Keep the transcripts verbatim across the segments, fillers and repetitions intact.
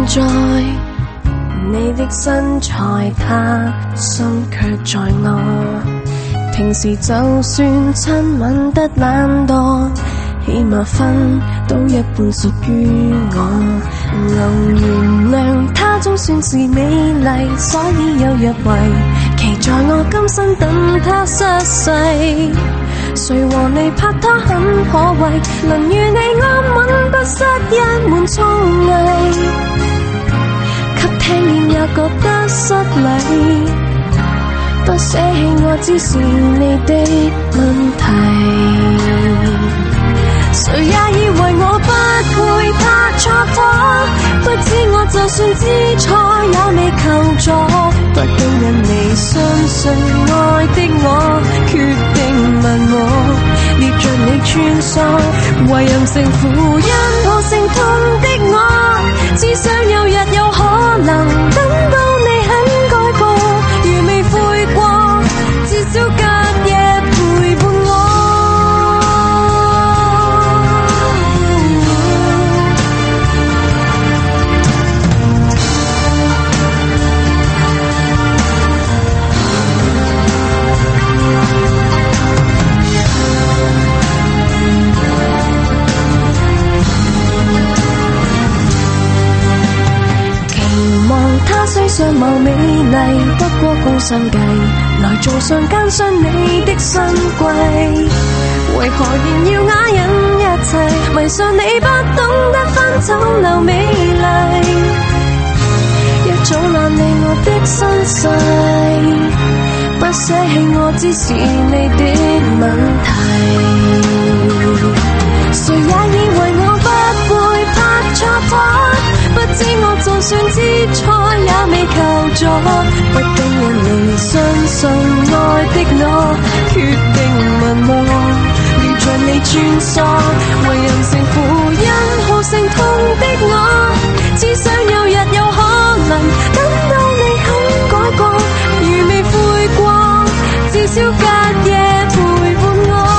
在你的身材，他心卻在我。平時就算親吻得懶惰，起碼分到一半屬於我。能原諒他總算是美麗，所以有約會，期在我今生等他失勢。誰和你拍拖很可貴，能與你安穩不失一門聰藝，給聽見也覺得失禮。不捨棄我只是你的問題，誰也以為我不配拍錯拖，不知我就算知錯也未求助。不經因你相信愛的我，決定問我捏着你穿梭，為任性負因抱成痛的我，只想有日有可能等到你肯改過，如未悔過，至少隔夜陪伴我。他雖相貌美麗，不過高相計，來做上奸商你的新貴。為何仍要啞忍一切，迷上你不懂得分醜陋美麗，一早懶理我的身世，不捨棄我只是你的問題。誰也以為我不會拍錯拖，不知我就算知錯也未求助。不經因你相信愛的我，決定問我撩着你穿梭，為任性負因好勝痛的我，只想有日有可能等到你肯改過，如未悔過，至少隔夜陪伴我。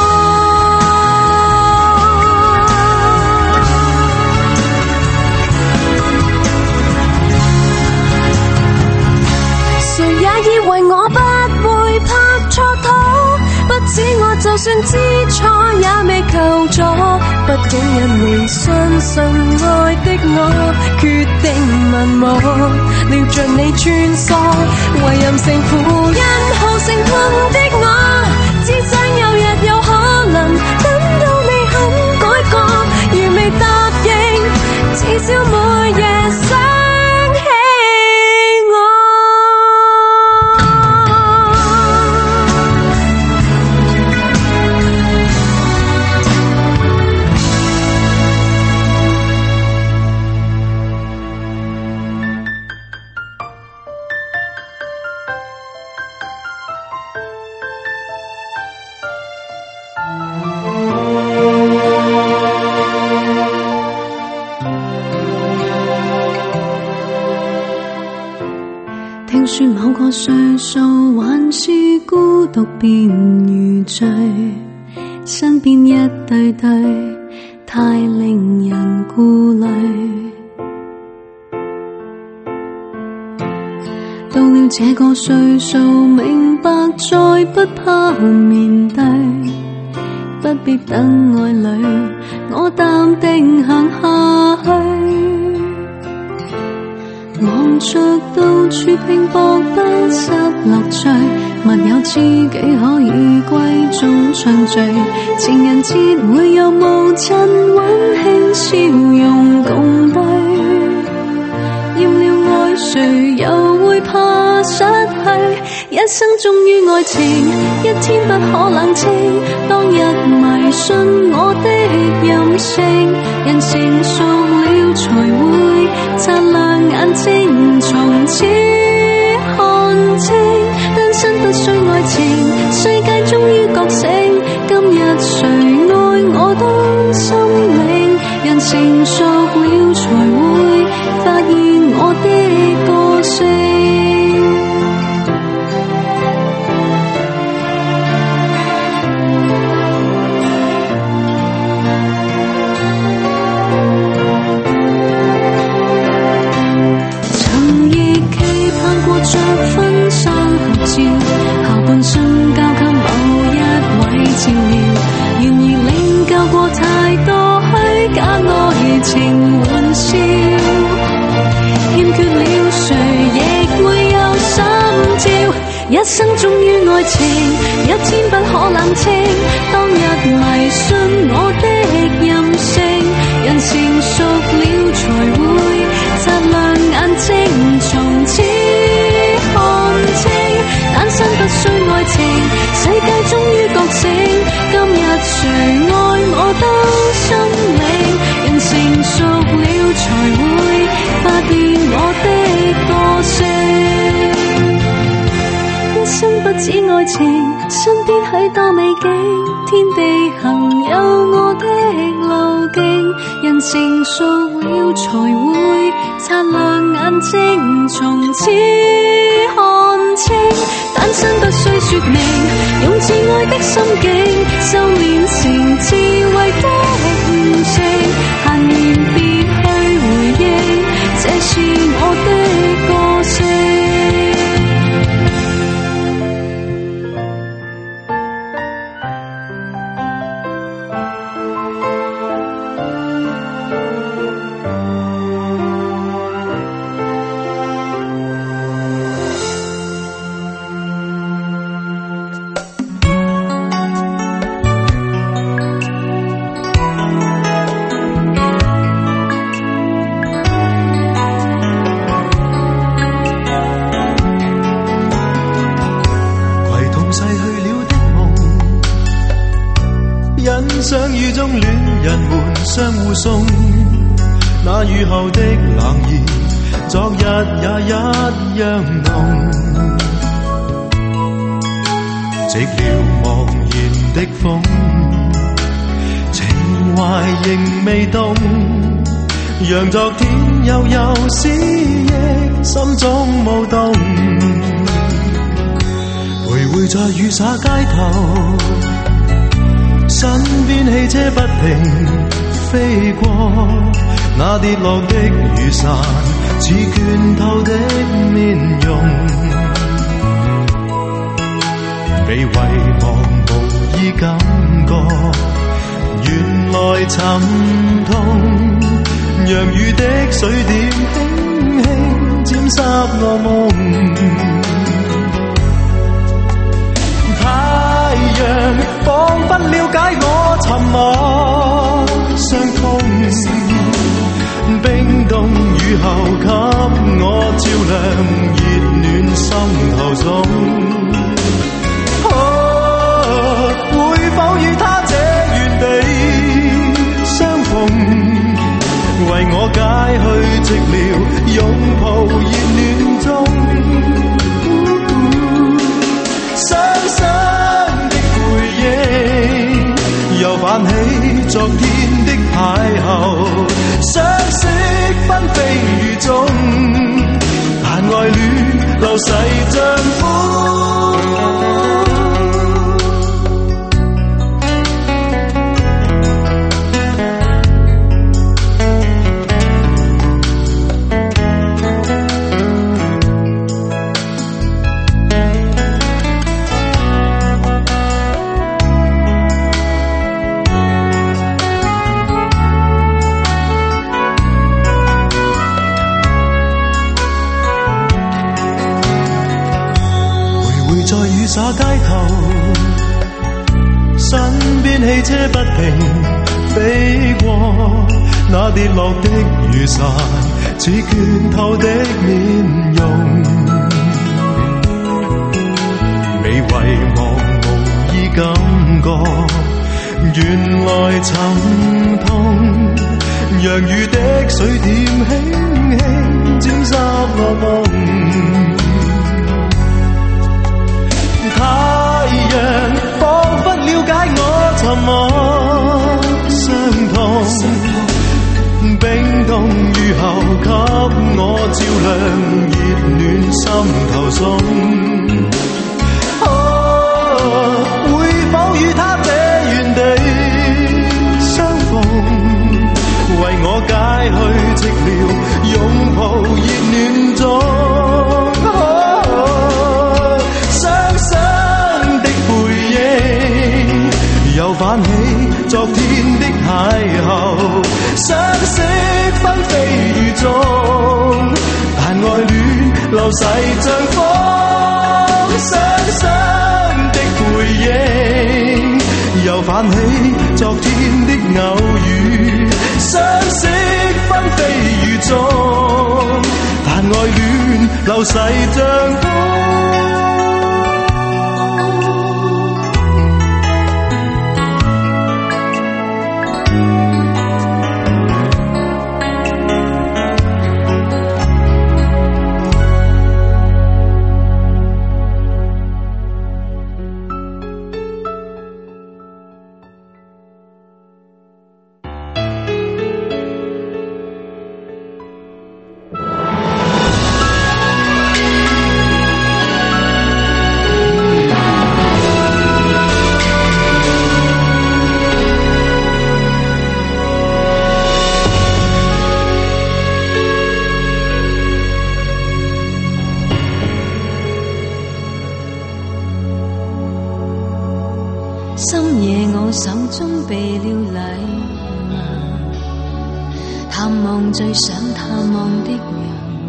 誰也以為我不會拍錯拖，不知我就算知錯也未求助。不經因你相信愛的我，決定問我撩着你穿梭，為任性負因好勝痛的我，只想有日有可能等到你肯改過，如未答應，至少每夜想說某個歲數還是孤獨便如醉，身邊一對對太令人顧慮。到了這個歲數，明白再不怕面對，不必等愛侶，我淡定行下去。忙着到處拼搏不失樂趣，密友知己可以閨中暢聚，情人節會有無盡溫馨笑容共對。厭了愛誰又會怕失去，一生忠於愛情，一天不可冷清。當日迷信我的任性，人成熟了才會擦亮眼睛，從此看清單身不需愛情，世界終於覺醒。今日誰愛我都心領，人成熟了才會發現我的個性。 一生忠於愛情，一天不可冷清。當日迷信我的任性，人成熟了才會擦亮眼睛，從此看清。單身不需愛情，世界終於覺醒。今日誰愛我都心領，人成熟了才會發現我的個性。一生不止愛情，身邊許多美景，天地行有我的路徑。人成熟了才會擦亮眼睛，從此看清。單身不需說明，用自愛的心境，修煉成智慧的悟性。閒言別去回應，這是我的個性。 相遇中戀人們相互送，那雨後的冷意，昨日也一樣濃。寂寥茫然的風，情懷仍未動，讓昨天悠悠思憶心中舞動。徘徊在雨灑街頭，身邊汽車不停飛過，那跌落的雨傘似倦透的面容，被遺忘無意感覺，原來沉痛，讓雨的水點輕輕沾濕我夢。太陽彷彿了解我沉默傷痛，冰凍雨後給我照亮熱暖心頭中。哦，會否與他這原地相逢，為我解去寂寥，擁抱熱暖中。傷心的回憶又泛起昨天的邂逅，相識紛飛雨中，但愛戀流逝像風。灑街頭，身邊汽車不停飛過，那跌落的雨傘似倦透的面容，未遺忘無意感覺，原來沉痛，讓雨的水點輕輕沾濕我夢。太陽彷彿了解我沉默傷痛，冰凍雨後給我照亮熱暖心頭中。哦，會否與他這原地相逢，為我解去寂寥，擁抱熱暖中。又泛起昨天的邂逅，相識紛飛雨中，但愛戀流逝像風。 泛起昨天的偶遇，相識紛飛雨中，但愛戀流逝像風。 深夜我手中備了禮物，探望最想探望的人，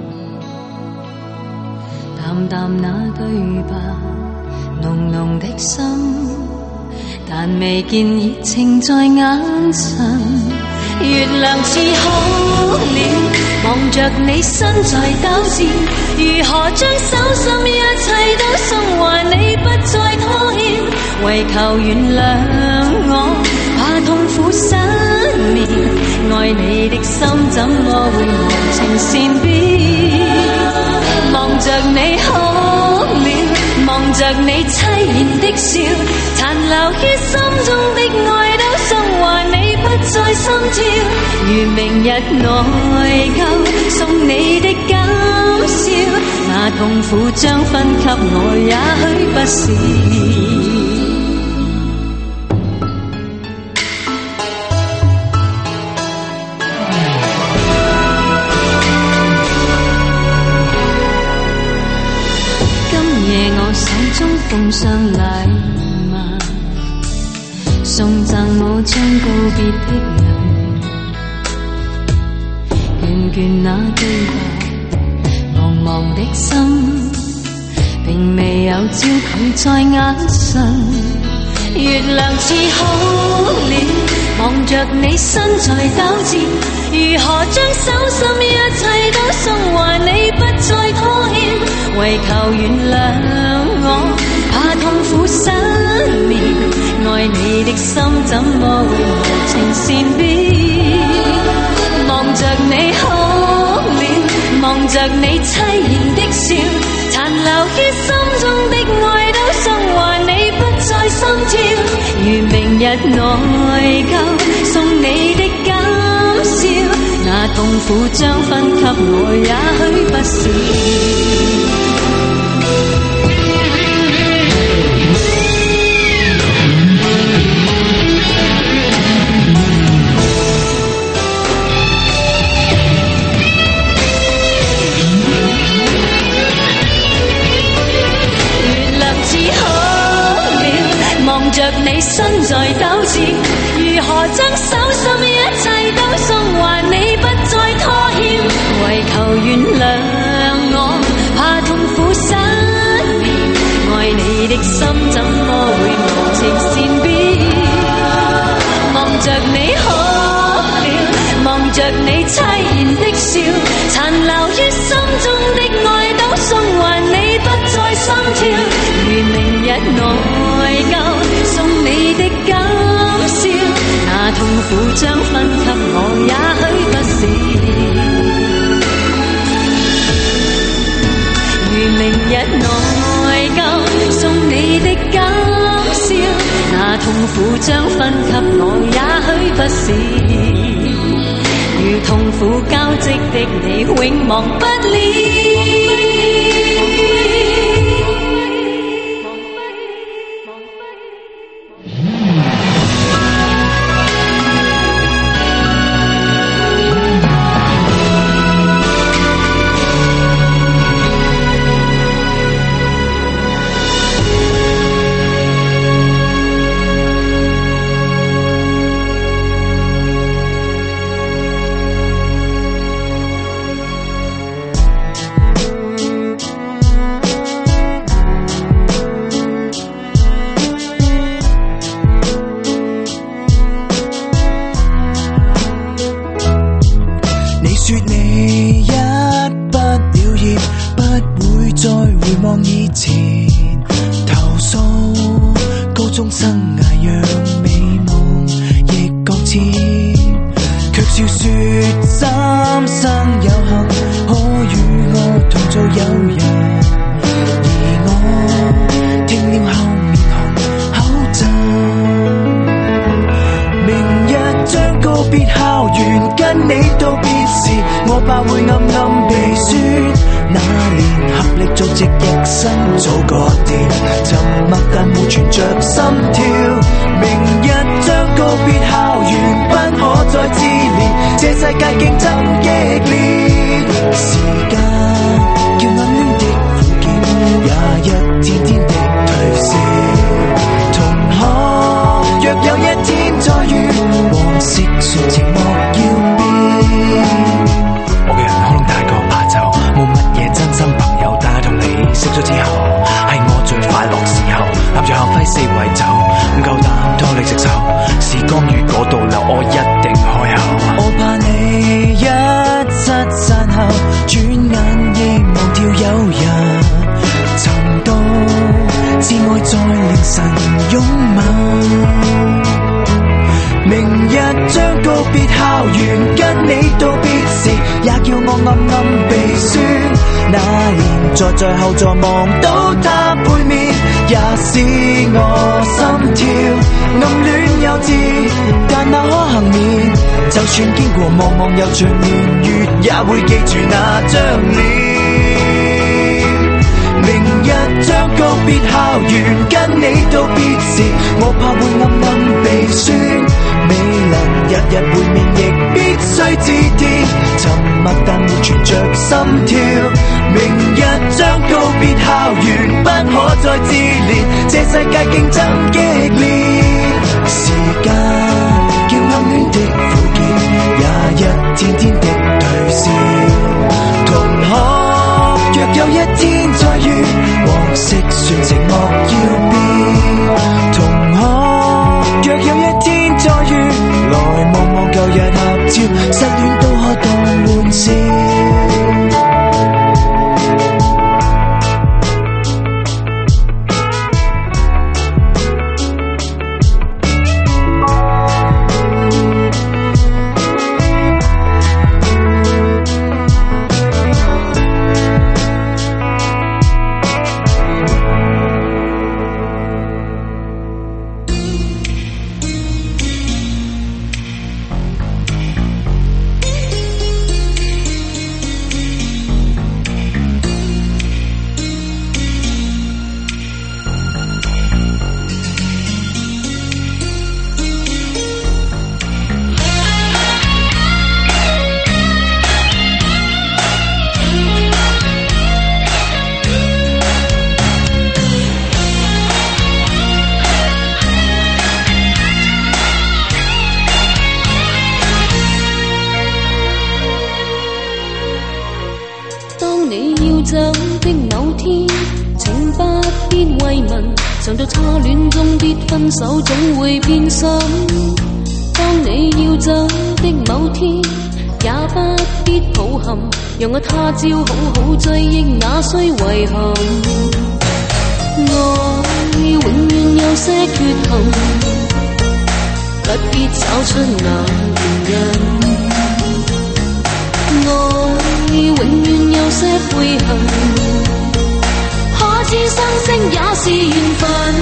淡淡那對白，濃濃的心，但未見熱情在眼神。月亮似好了，望着你身在糾纏，如何將手心一切都送還你，不再拖欠，為求原諒我，怕痛苦失眠，愛你的心怎麼會無情善變？望着你哭了，望着你凄然的笑，殘留於心中的愛都送還你，不再心跳，如明日內疚送你的搞笑，那痛苦將分給我，也許不是。手中奉上禮物，送贈我將告別的人，倦倦那對白，茫茫的心，並未有焦距在眼神。月亮似好了，望着你身在糾纏，如何將手心一切都送還你，不再拖欠，為求原諒我，怕痛苦失眠，愛你的心怎麼會無情善變？望着你哭了，望着你凄然的笑，殘留於心中的愛都送還你，不再心跳，如明日內疚送你的搞笑，那痛苦將分給我，也許不是。望着你身在糾纏，如何將手心一切都送還你，不再拖欠，為求原諒我，怕痛苦失眠，愛你的心怎麼會無情善變？望着你哭了，望着你凄然的笑，殘留於心中的愛都送還你，不再心跳，如明日內疚送你的搞笑，那痛苦將分給我，也許不是。如明日內疚送你的搞笑，那痛苦將分給我，也許不是。如痛苦交織的你，永忘不了。 中生涯讓美夢亦擱淺，卻笑說三生有幸可與我同做友人，而我聽了後面紅口震。明日將告別校園，跟你道別時，我怕會暗暗鼻酸。那年合力做直翼身早割斷，沉默但沒存着心跳。明日將告別校園，不可再自憐，這世界競爭激烈。時間叫暗戀的附件，也一天天的退燒。同學若有一天再遇，往昔說情莫要變。我嘅人可能太過怕醜，冇乜嘢真心朋友，但係同你識咗之後，係我最快樂時候。攬住校徽四圍走，唔夠膽拖你隻手，時光與嗰度流，我一定開口。我怕你一失散後，轉眼亦忘掉有人，尋到至愛在凌晨擁吻。明日將告別校園，跟你道別時，也叫我暗暗鼻酸。那年坐在後座望到他背面，也使我心跳。暗戀幼稚，但那可幸免。就算經過茫茫悠長年月，也會記住那張臉。明日將告別校園，跟你道別時，我怕會暗暗鼻酸。未能日日會面，亦必須致電。沉默但沒存着心跳。明日將告別校園，不可再自憐，這世界競爭激烈。時間叫暗戀的附件，也一天天的退燒。同學若有一天再遇，往昔說情莫要變。同學若有一天再遇，來望望舊日合照，失戀都可當玩笑。 常在初戀中必分手，總會變心。當你要走的某天，也不必抱憾，讓我他朝好好追憶那雖遺憾。愛永遠有些缺陷，不必找出那原因。愛永遠有些悔恨，可知生聲也是緣分。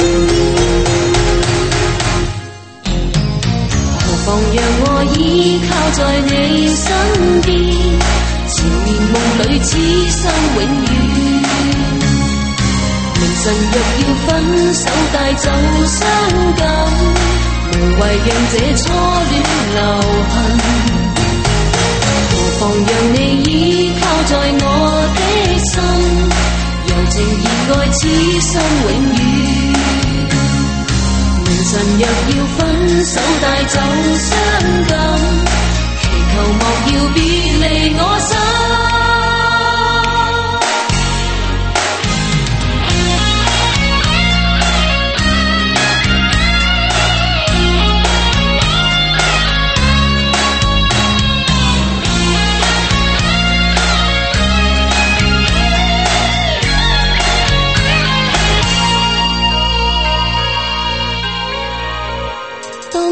何妨讓我依靠在你身邊，纏綿夢裏此生永遠。明晨若要分手帶走傷感，無謂讓這初戀留痕。何妨讓你依靠在我的心，柔情熱愛此生永遠。明晨若要分手帶走傷感，祈求莫要別離我心。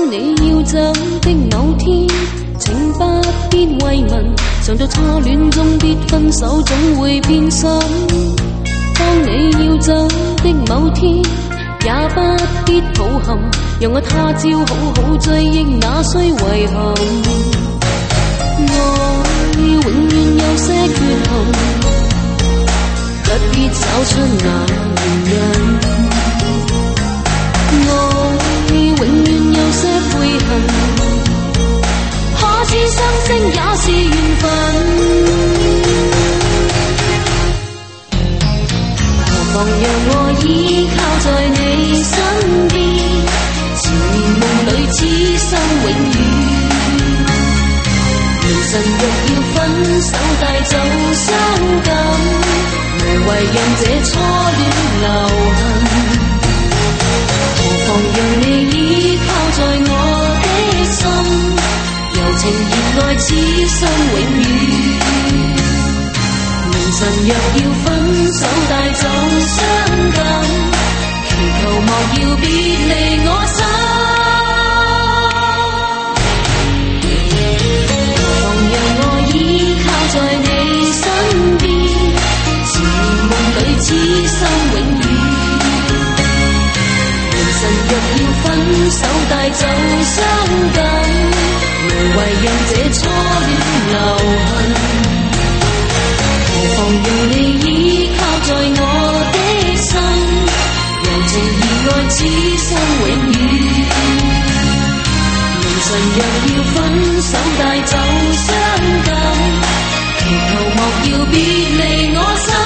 你要走的某天，請不必慰問，常在初戀中必分手，總會變心。當你要走的某天，也不必抱憾，讓我他朝好好追憶那衰遺憾。愛永遠有些缺陷，不必找出那原因。愛永遠有些悔恨，可知相識也是緣分。何妨讓我依靠在你身邊，纏綿夢裏此生永遠。明晨若要分手帶走傷感，無謂讓這初戀留痕。何妨讓你依靠在我的心，柔情熱愛此生永遠。明晨若要分手帶走傷感，祈求莫要別離我心。何妨讓我依靠在你身邊，纏綿夢裏此生永遠。明晨若要分手帶走傷感，無謂讓這初戀留痕。何妨讓你依靠在我的心，柔情熱愛此生永遠。明晨若要分手帶走傷感，祈求莫要別離我心。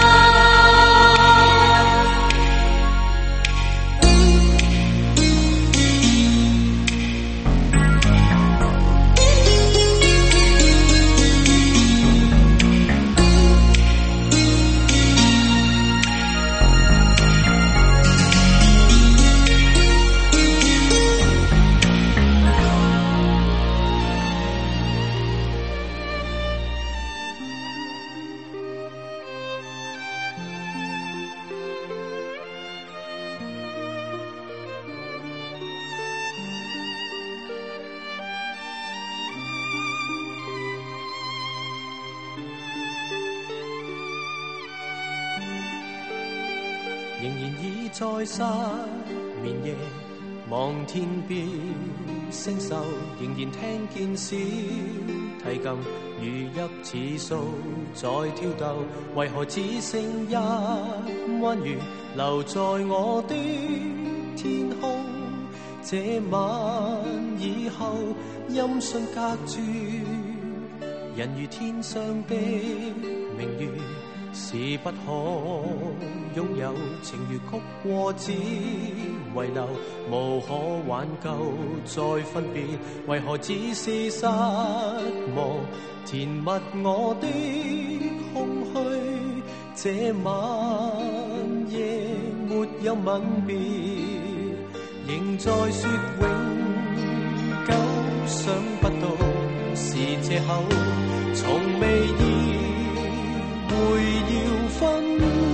仍然已在失眠夜望天邊星宿，仍然聽見小提琴如泣似訴在跳逗，為何只剩一彎月留在我的天空？這晚以後音訊隔絕，人如天上的明月是不可擁有，情如曲過只遺留，無可挽救再分別，為何只是失望填密我的空虛？這晚夜沒有吻別，仍在說永久，想不到是借口，從未意會要分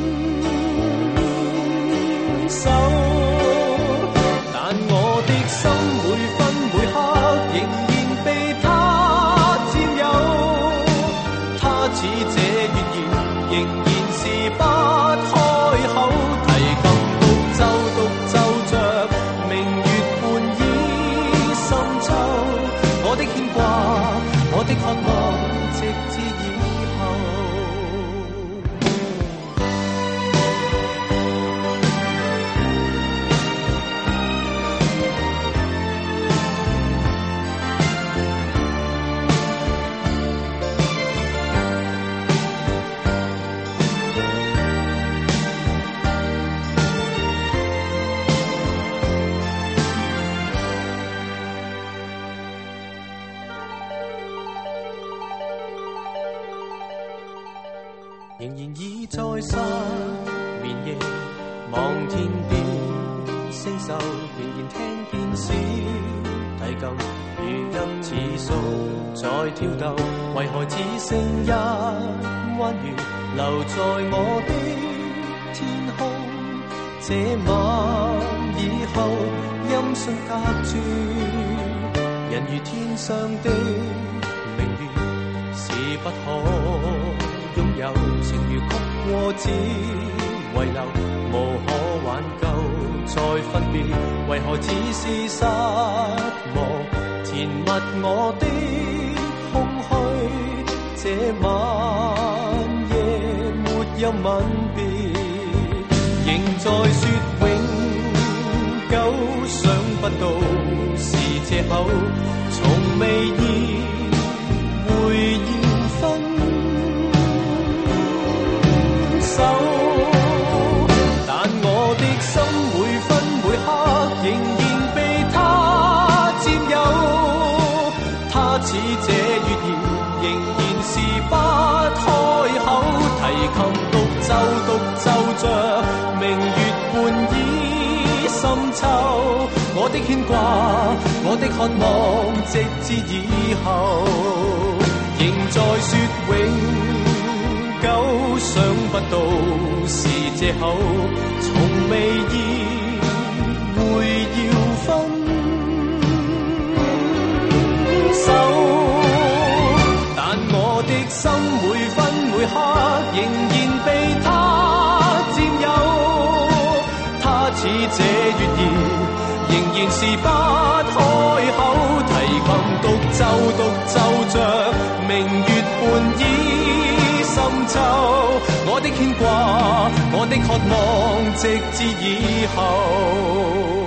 手，但我的心每分每刻仍然被他佔有，他似這月圓仍然是不開口，提琴獨奏獨奏着明月半倚深秋，我的牽掛我的渴望直至以後。仍然已在失眠夜望天邊星宿，仍然聽見小提琴如泣似訴在跳逗，為何只剩一彎月留在我的天空？這晚以後，音訊隔絕，人如天上的明月，是不可擁有，情如曲過只遺留，無可挽救再分別，為何只是失望，填密我的空虛，這晚夜沒有吻別，仍在說永久，想不到是借口，從未意會要分手，但我的心每分每刻仍然被他佔有，他似這月兒仍然是不開口，提琴獨奏獨奏着明月半倚深秋，我的牽掛我的渴望直至以後，仍在說永久，想不到是借口，從未意會要分手，但我的心每分每刻仍然被他佔有，他似這月兒仍然是不開口，提琴獨奏獨奏着明月半倚深秋，我的牽掛我的渴望直至以後。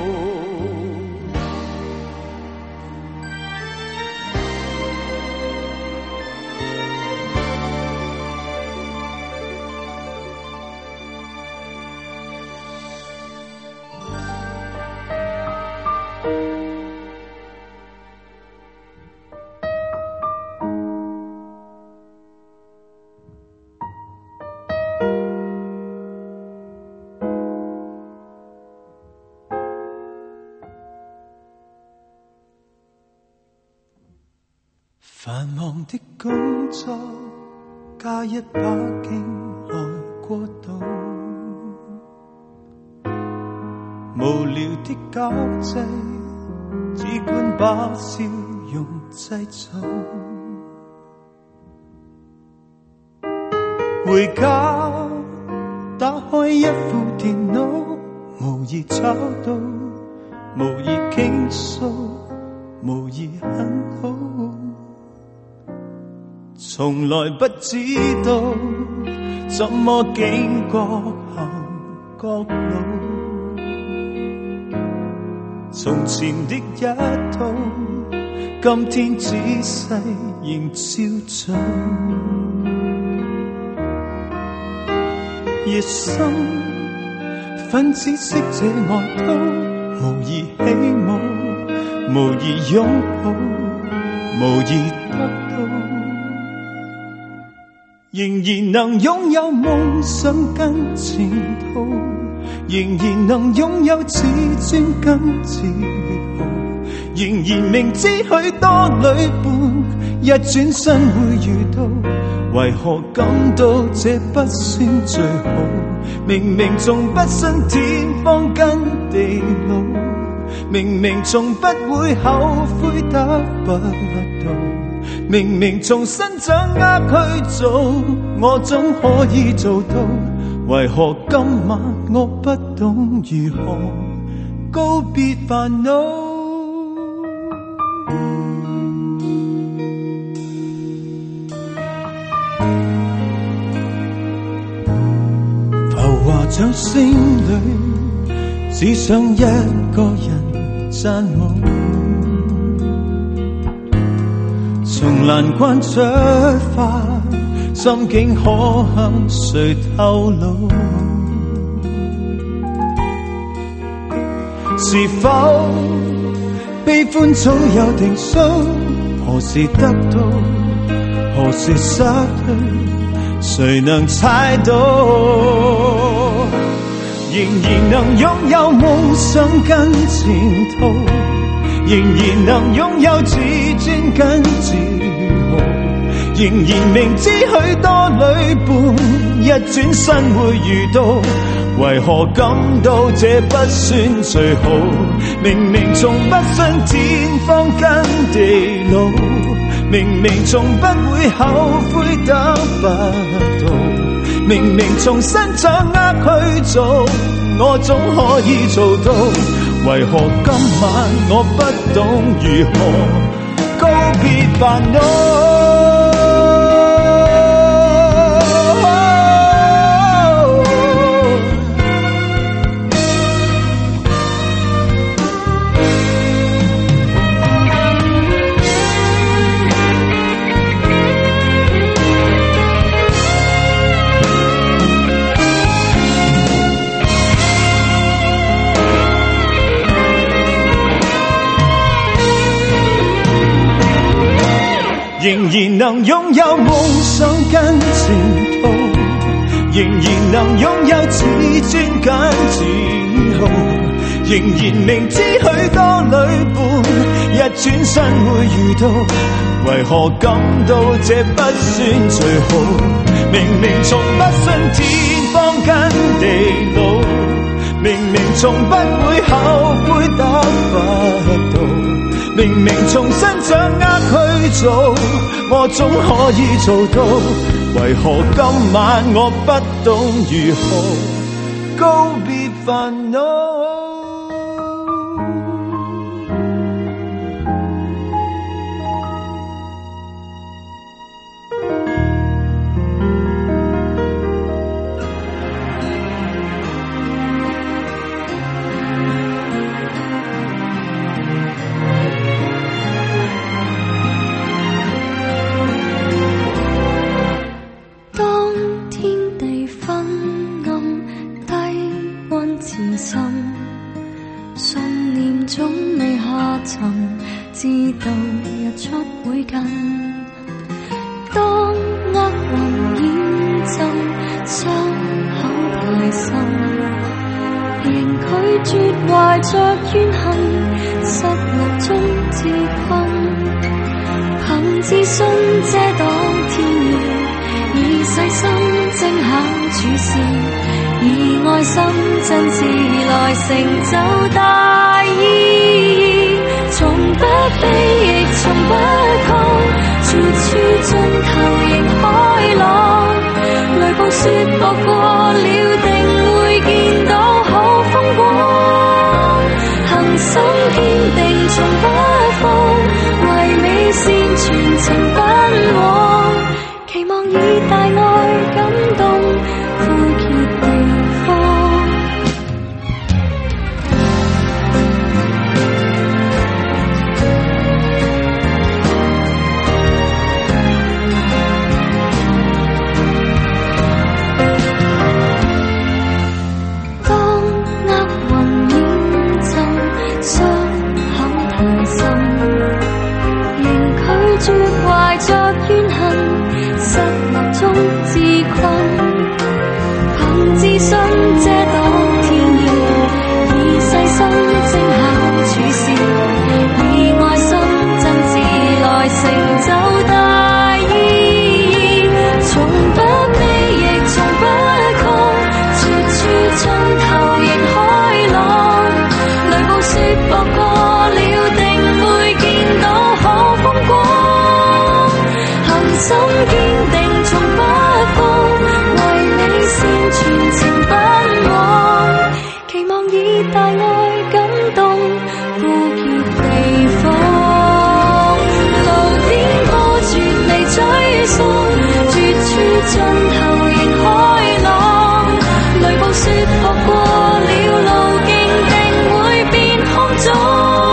繁忙的工作加一把勁來過渡，無聊的交際只管把笑容製造，回家打開一副電腦，無意找到無意傾訴，無意很好，從來不知道怎麼經過行角路，從前的一套今天仔細仍照做，熱心粉紫色這外套，無意起舞，無意擁抱，無意得到，仍然能擁有夢想跟前途，仍然能擁有自尊跟自豪，仍然明知許多旅伴一轉身會遇到，為何感到這不算最好？明明從不信天荒跟地老，明明從不會後悔得不到，明明從新掌握去做，我總可以做到，為何今晚我不懂如何告別煩惱？浮華掌聲裏，只想一個人讚舞，從難關出發，心境可向誰透露？是否悲歡早有定數？何時得到，何時失去，誰能猜到？仍然能擁有夢想跟前途，仍然能擁有自尊跟自豪， 仍然明知許多旅伴一轉身會遇到，為何感到這不算最好？明明從不信天荒跟地老，明明從不會後悔得不到，明明從新掌握去做，我總可以做到，為何今晚我不懂如何告別煩惱？仍然能擁有夢想跟前途，仍然能擁有自尊跟自豪，仍然明知許多旅伴一轉身會遇到，為何感到這不算最好？明明從不信天荒跟地老，明明從不會後悔得不到，明明從新掌握去做，我總可以做到，為何今晚我不懂如何告別煩惱？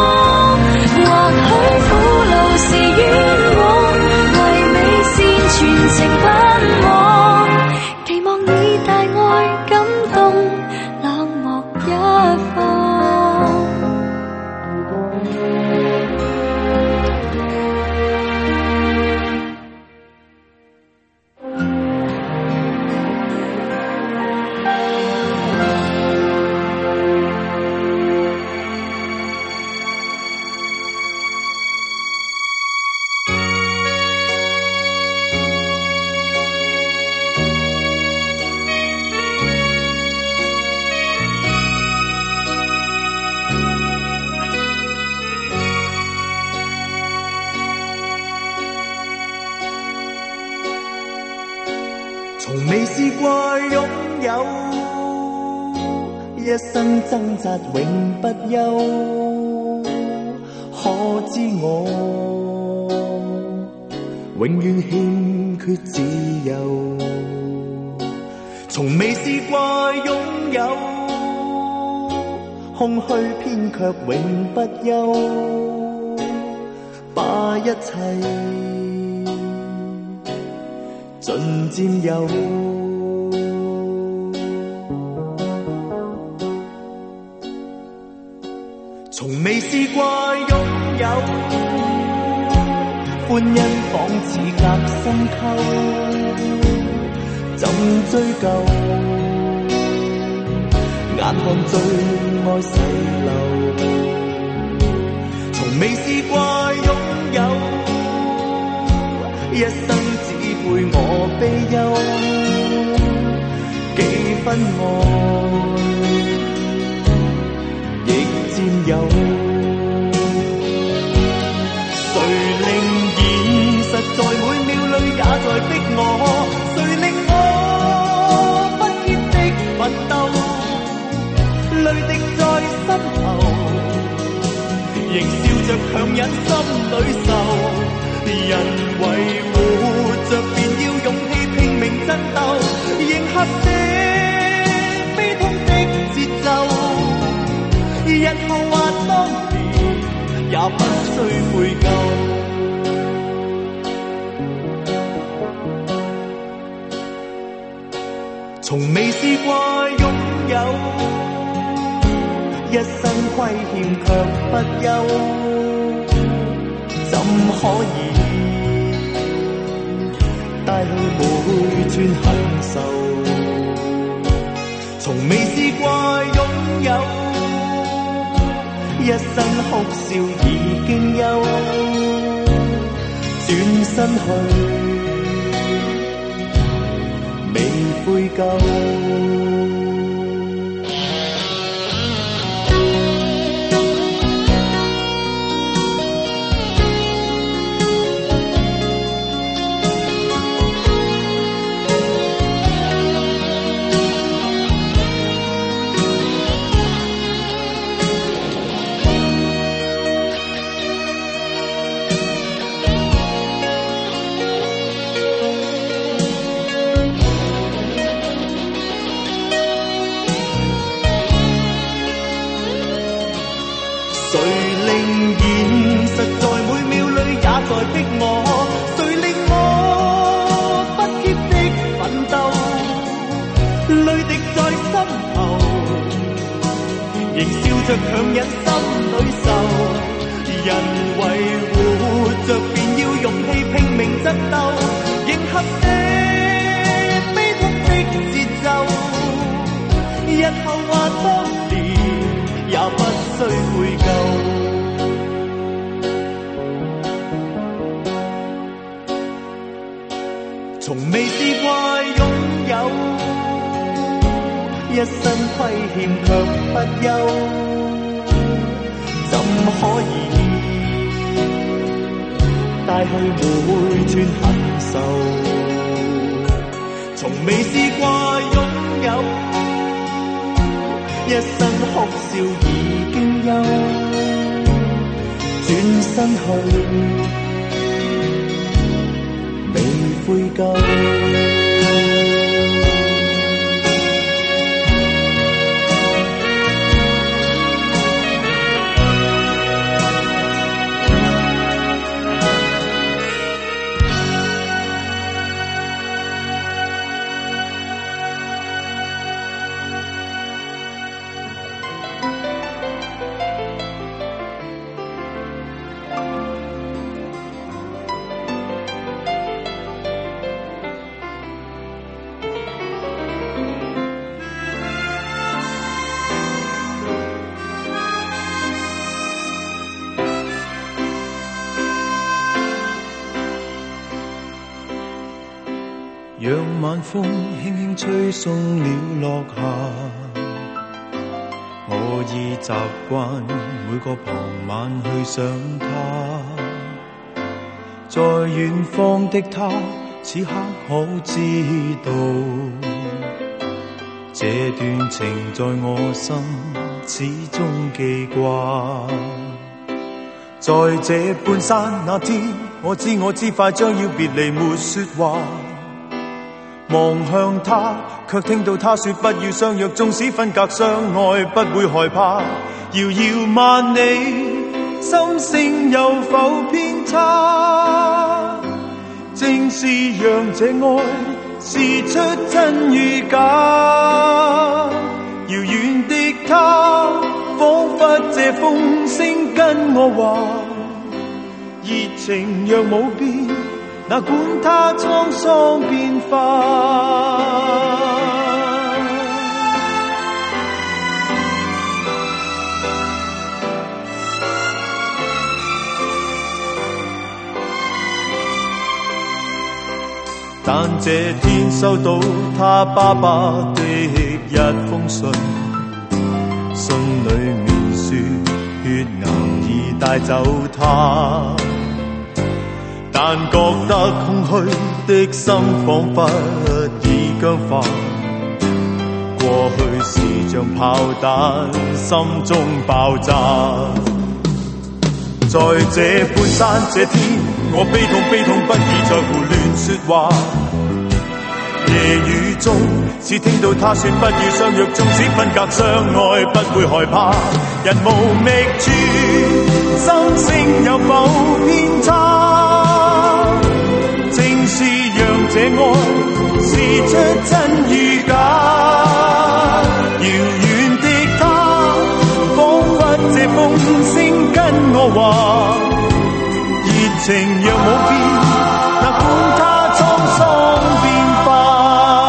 或許苦路是冤枉，為美善全未試過擁有，一生掙扎永不休，可知我永遠欠缺自由。從未試過擁有，空虛偏卻永不休，把一切盡佔有。從未試過擁有，歡欣仿似隔深溝，怎追究？眼看最愛逝流。從未試過擁有，一生只配我悲憂，幾分愛亦佔有。誰令現實在每秒裏也在逼我？誰令我不竭的奮鬥，淚滴在心頭，仍笑着強忍心裏愁。人為活着便要勇氣拼命爭鬥，迎合這悲痛的節奏。日後或當年也不需悔疚。從未試過擁有，一生虧欠卻不憂，怎可以帶去每寸恨愁？從未試過擁有，一生哭笑已經休，轉身去未悔疚。在逼我，誰令我不竭的奮鬥？淚滴在心頭，仍笑着強忍心裏愁。人為活着便要勇氣拼命爭鬥，迎合這悲痛的節奏。日後或當年也不需悔疚。從未試過擁有，一生虧欠卻不憂，怎可以帶去每寸恨愁？從未試過擁有，一生哭笑已經休，轉身去悔疚。 讓晚風輕輕吹送了落霞，我已習慣每個傍晚去想他，在遠方的他此刻可知道，這段情在我心始終記掛。在這半山那天，我知我知快將要別離，沒說話。望向他，卻聽到他說不要相約，縱使分隔相愛，不會害怕。遙遙萬里，心聲有否偏差？正是讓這愛試出真與假。遙遠的他，彷彿這風聲跟我話，熱情若冇變，哪管它滄桑變化。但這天收到他爸爸的一封信，信裏面說血癌已帶走他，但覺得空虛的心彷彿已僵化。過去是像炮彈，心中爆炸。在這半山這天，我悲痛悲痛不已在胡亂說話。夜雨中，只聽到他說不要相約，縱使分隔相愛，不會害怕。人無覓處，心聲有否偏差？正是讓這愛試出真與假。遙遠的他，彷彿這風聲跟我話，熱情若冇變，哪管它滄桑變化。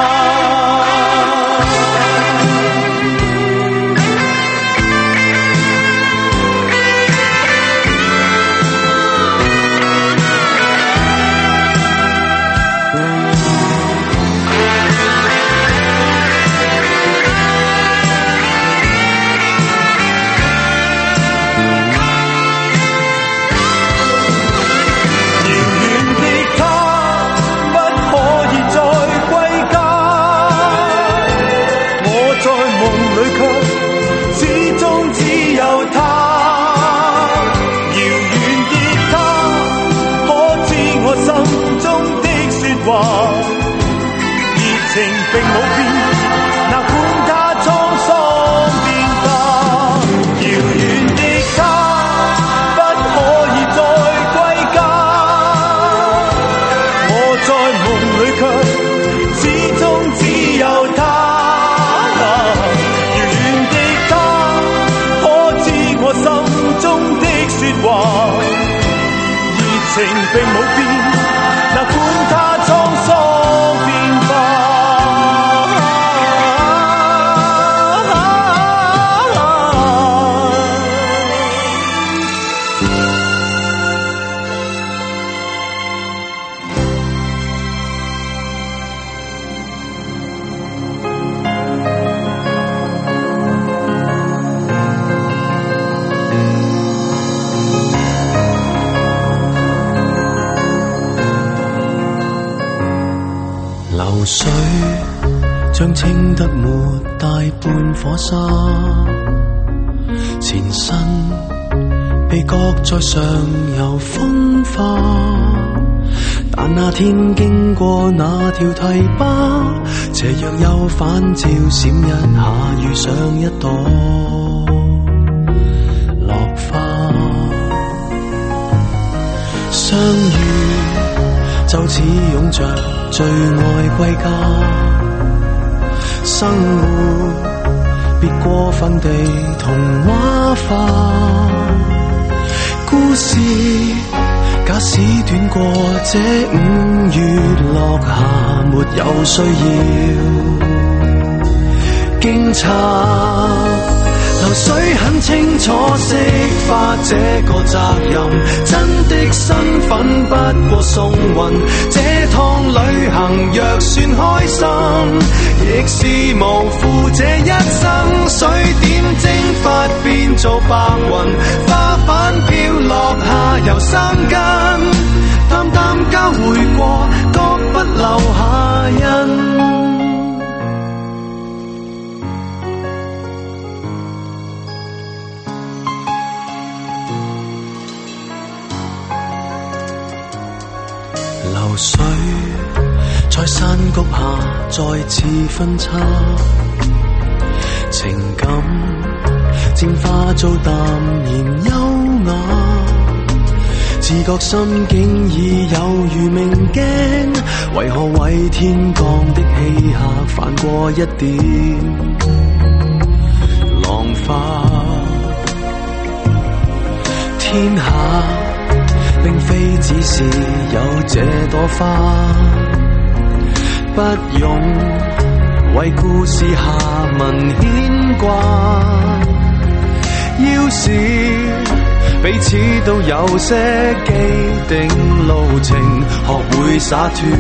情並冇變，哪管它滄桑變化。遙遠的他，不可以再歸家。我在夢裏卻始終只有他。遙遠的他，可知我心中的説話？熱情並冇變，哪管它滄桑變化。 流水將清得沒大半火沙，前身被擱在上游風化。但那天經過那條堤壩，斜陽又反照閃一下，遇上一朵落花。相遇就似擁着最愛歸家，生活別過分地童話化。故事假使短過這五月落霞，沒有需要驚詫。流水很清楚釋法這個責任，真的身份不過送運。這趟旅行若算開心，亦是無負這一生。水點蒸發變做白雲，花瓣飄落下由生根，淡淡交匯過，覺不流水在山谷下再次分叉，情感漸化做淡然優雅，自覺心境已有如明鏡，為何為天降的氣客泛過一點浪花？天下並非只是有這朵花，不用為故事下文牽掛，要是彼此都有些既定路程，學會灑脫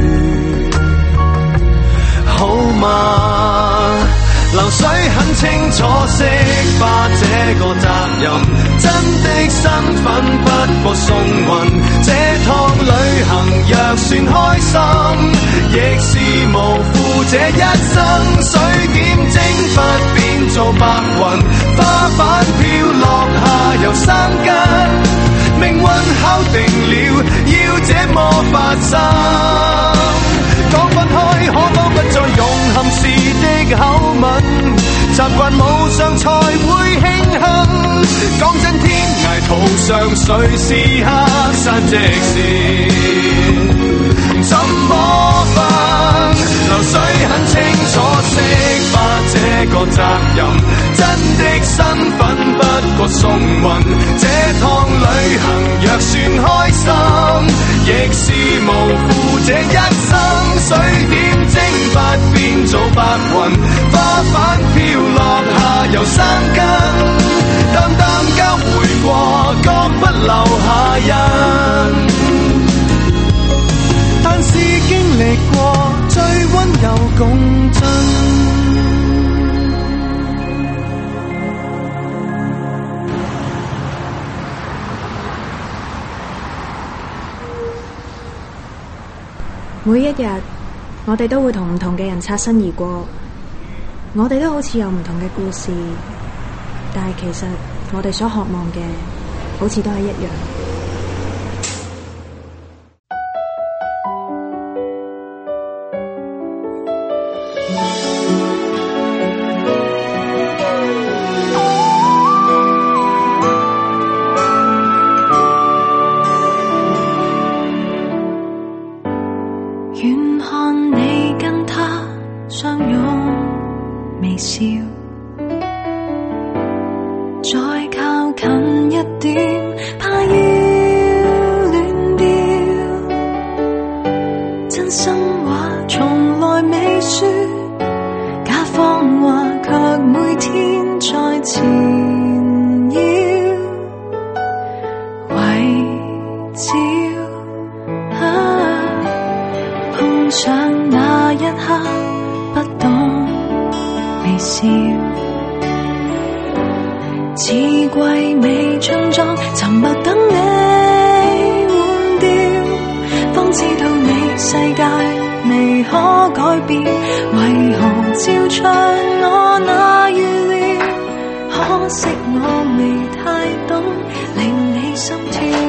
好嗎？流水很清楚釋化這個責任，真的身份不過送運，這趟旅行若算開心，亦是無負這一生。水點蒸發變做白雲，花瓣飄落下又生根，命運敲定了要這麼發生。講分開可否不再用含時的口吻，習慣無常才會慶幸。講真天涯途上誰是黑山即是怎麼辦？流水很清楚釋發這個責任，真的身份不過送運，這趟旅行若算開心，亦是無負這一生。水點蒸發變做白雲，花瓣飄落下又生根，淡淡交回過，各不留下印。但是經歷過最溫柔共振。 每一日我哋都會同唔同嘅人擦身而過，我哋都好似有唔同嘅故事，但係其實我哋所渴望嘅好似都係一樣。 遠看你跟他相擁微笑，再靠近一點，怕要亂掉。真心話從來未說，假謊話卻每天在纏繞，圍繞。碰上那一刻不懂微笑，似季味春裝沉默等你換掉，方知道你世界未可改變，為何照出我那預料？可惜我未太懂令你心跳，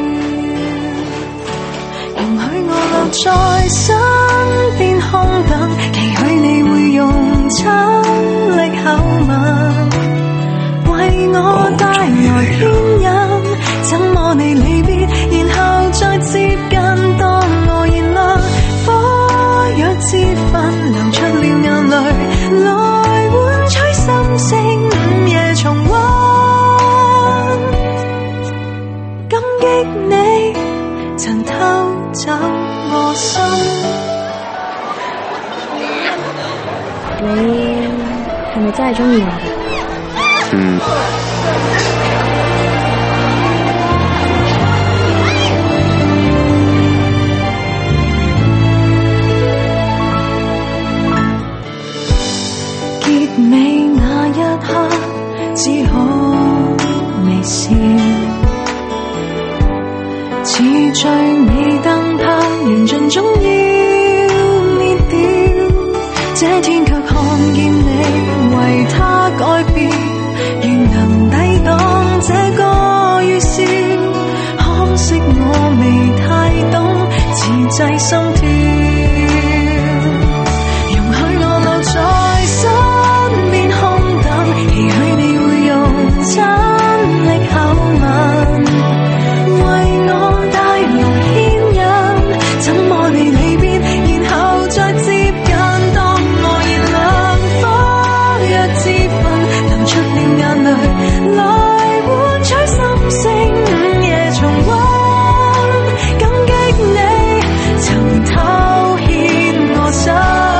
容許我留在身邊空等，期許你會用親力口吻為我帶來牽引，怎麼你離別然後再接近，當我燃亮火藥之分流出了眼淚，來換取心聲午夜重溫，感激你曾偷走我心。 你係咪真係中意我㗎？ 嗯。 結尾那一刻，只可微笑，似最美燈泡，緣盡終要滅掉。這天卻看見你為他改變，願能抵擋這個預兆。可惜我未太懂，遲制心跳，容許我留在身邊空等，期許你會用真力口吻為我帶來牽引，怎麼你離別然後再接近，當我燃亮火藥自焚，流出了眼淚來換取心聲，午夜重溫感激你曾偷牽我手，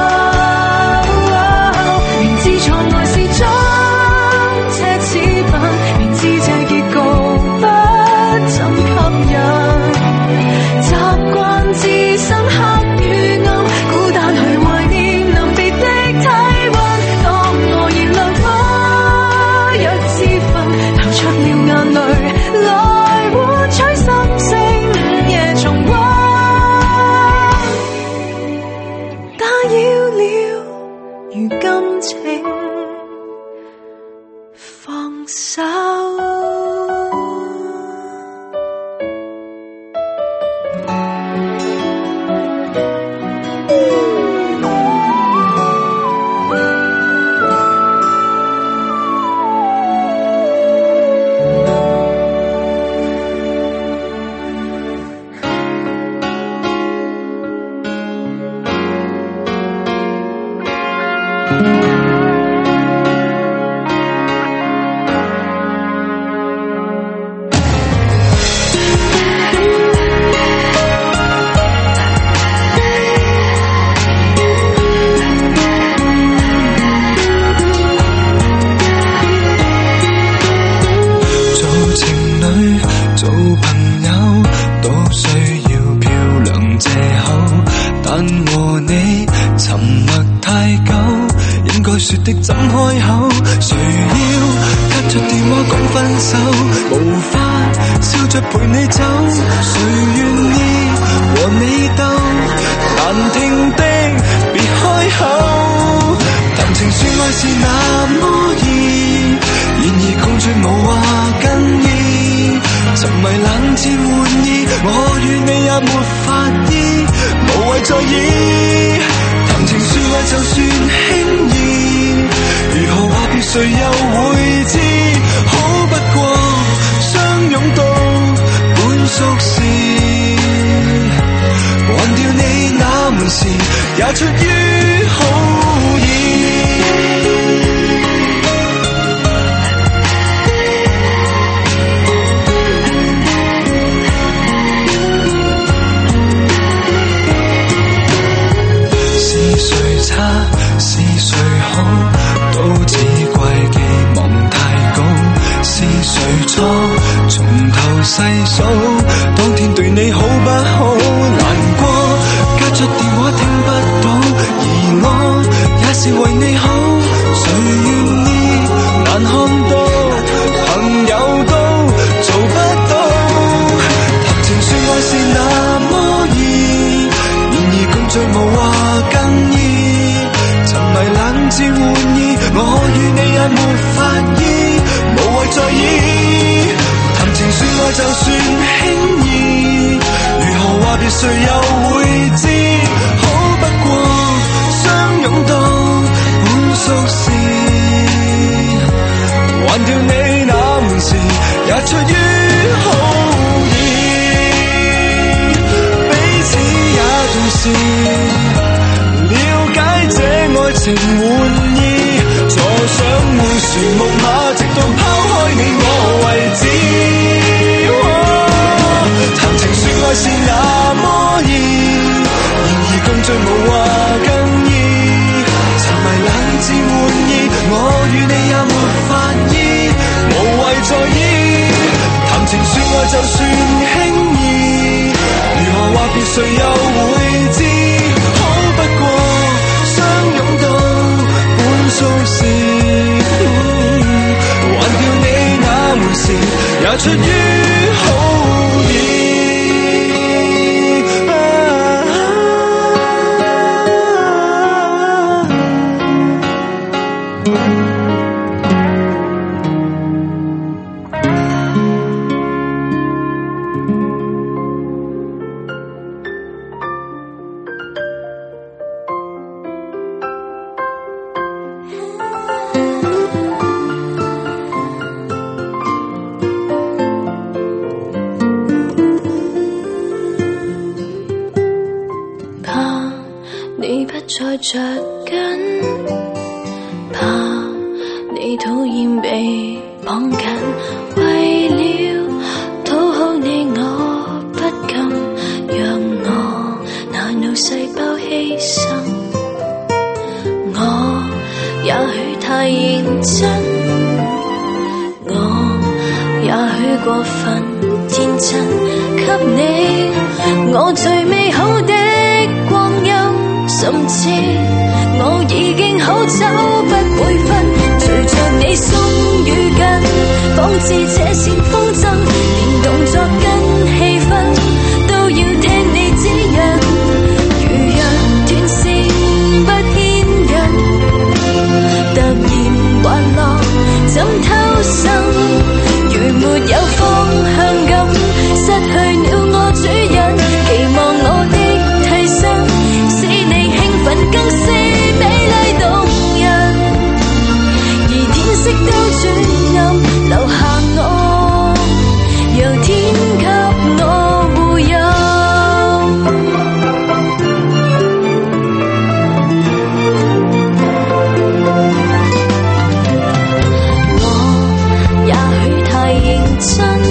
明知錯愛是種奢侈品，明知這結局不怎吸引，習慣置身黑與暗，孤單去懷念臨別的體溫，當我燃亮火藥自焚，流出了眼淚來換取心聲，午夜重溫打擾了如今請放手。 說的怎開口？誰要卡着電話講分手？無法笑着陪你走，誰願意和你鬥？難聽的別開口，談情說愛是那麼易，然而共聚無話更易，沉迷冷戰玩意，我與你也沒法醫，無謂在意。談情說愛就算輕易，如何話別誰又會知？好不過相擁到本熟時，忘掉你那門時，也出於好意。是誰好，都只怪寄望太高。是誰錯，從頭細數，當天對你好不好？難過，隔着電話聽不到，而我也是為你好。誰願意難看到，朋友都做不到。談情說愛是那麼易，然而共聚無話更易。迷冷戰玩意，我與你也沒法醫，無謂在意。談情說愛就算輕易，如何話別誰又會知？好不過相擁到本熟時，還掉你那門時，也出於好意，彼此也重視。愛情玩意，坐上回旋木馬，直到拋開你我為止。談情說愛是那麼易，然而共聚無話更易。沉迷冷戰玩意，我與你也沒法醫，無謂在意。談情說愛就算輕易，如何話別誰又會知？好不過熟時，還掉你那門時，也出於好意。 着緊，怕你討厭被綁緊，為了討好你我不敢讓我那腦細胞犧牲，我也許太認真，我也許過分天真，給你我最美好的光陰，甚至我已經好走不會分，隨着你鬆與緊，仿似這線風箏，連動作跟氣氛都要聽你指引，如若斷線不牽引，突然滑落怎偷生，如沒有方向感，失去了我主人，期望我的替身使你興奮更是美麗動人，而天色都轉暗，留下我由天給我護佑，我也許太認真，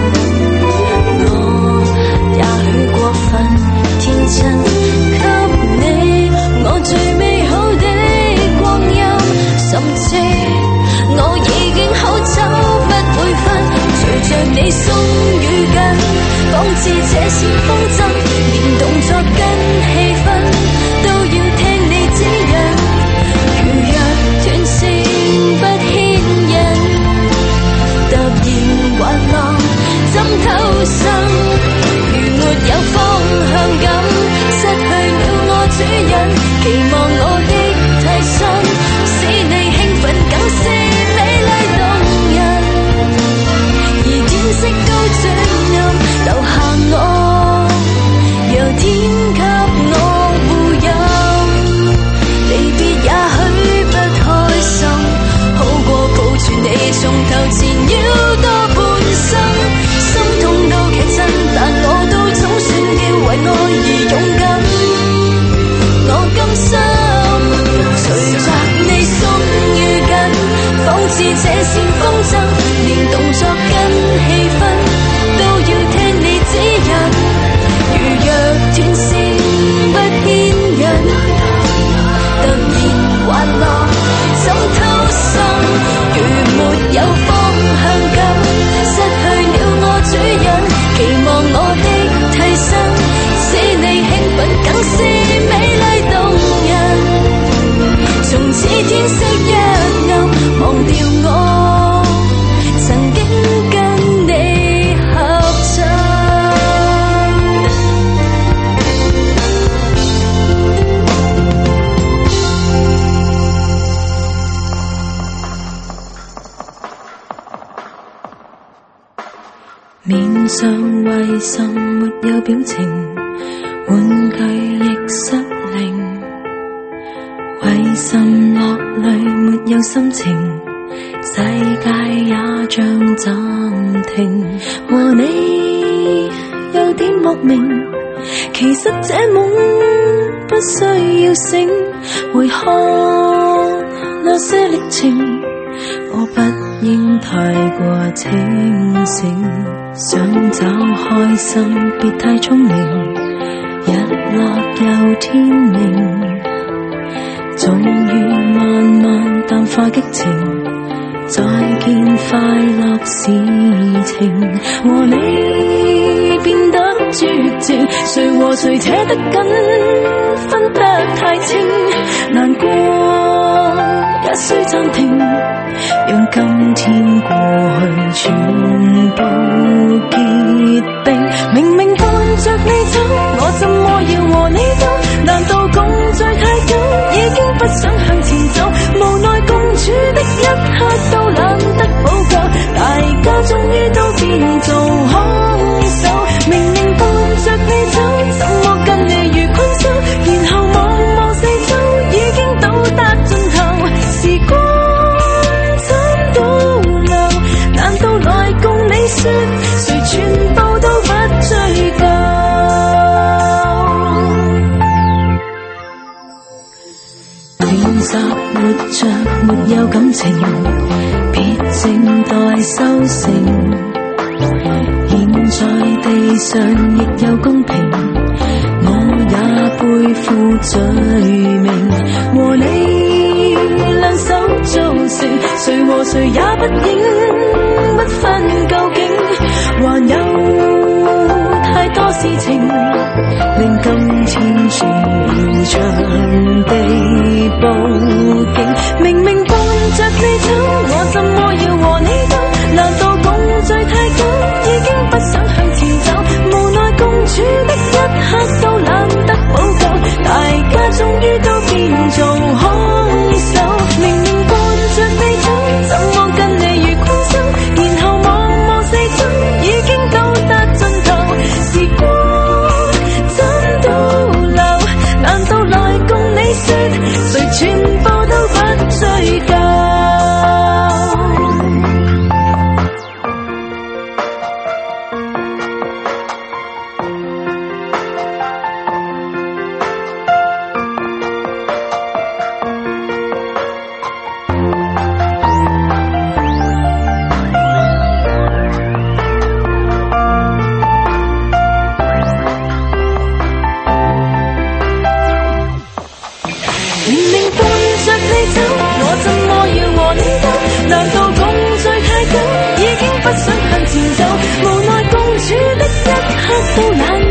我也許過分天真，給你我最美好的光陰，甚至我已經好走不會分，隨着你鬆與緊，仿似這線風箏，連動作跟氣氛都要聽你指引，如若斷線不牽引，突然滑落怎偷生，如沒有方向感，失去了我主人，期望我的替身使你興奮更是美麗動人，而天色都轉暗，留下我由天給我護佑，離別也許不開心，好過抱住你從頭纏繞多半生，心痛到劇震，但我都總算要為愛而勇敢，我甘心隨着你鬆與緊，仿似這線風箏，連動作跟氣氛都要聽你指引，如若斷線不牽引，突然滑落怎偷生，如沒有方向感，失去了我主人，期望我的替身使你興奮更是美麗動人，從此天色一暗，忘掉我曾經跟你合唱。 面上為什沒有表情，玩具亦失靈，為什落淚沒有心情，世界也像暫停，和你有點莫名，其實這夢不需要醒，回看那些歷程，我不應太過清醒，想找開心別太聰明，日落又天明，終於慢慢淡化激情，再見快樂事情，和你變得絕情，誰和誰扯得緊，分得太清，難過也需暫停，讓今天過去全部結冰，明明伴着你走，我怎麼要和你鬥，難道共聚太久，已經不想向前走，無奈共處的一刻都懶得補救，大家終於都變做兇手，明明伴着你走，怎麼跟你如困獸，然後望望四周，已經到達盡頭，時光怎倒流，難道來共你說，誰全部都不情，別靜待收成。現在地上亦有公平，我也背負罪名，和你兩手造成，誰和誰也不應不分究竟，還有太多事情令今天全場地報警。明明伴着你走，我怎麼要和你鬥？難道共聚太久，已經不想向前走？無奈共處的一刻都懶得補救，大家終於都變做兇手。明明伴着你走，怎麼跟你如困獸？然後望望四周，已經到達盡頭。時光怎倒流？難道來共你說，誰全部都不追究？難道共聚太久，已經不想向前走？無奈共處的一刻都懶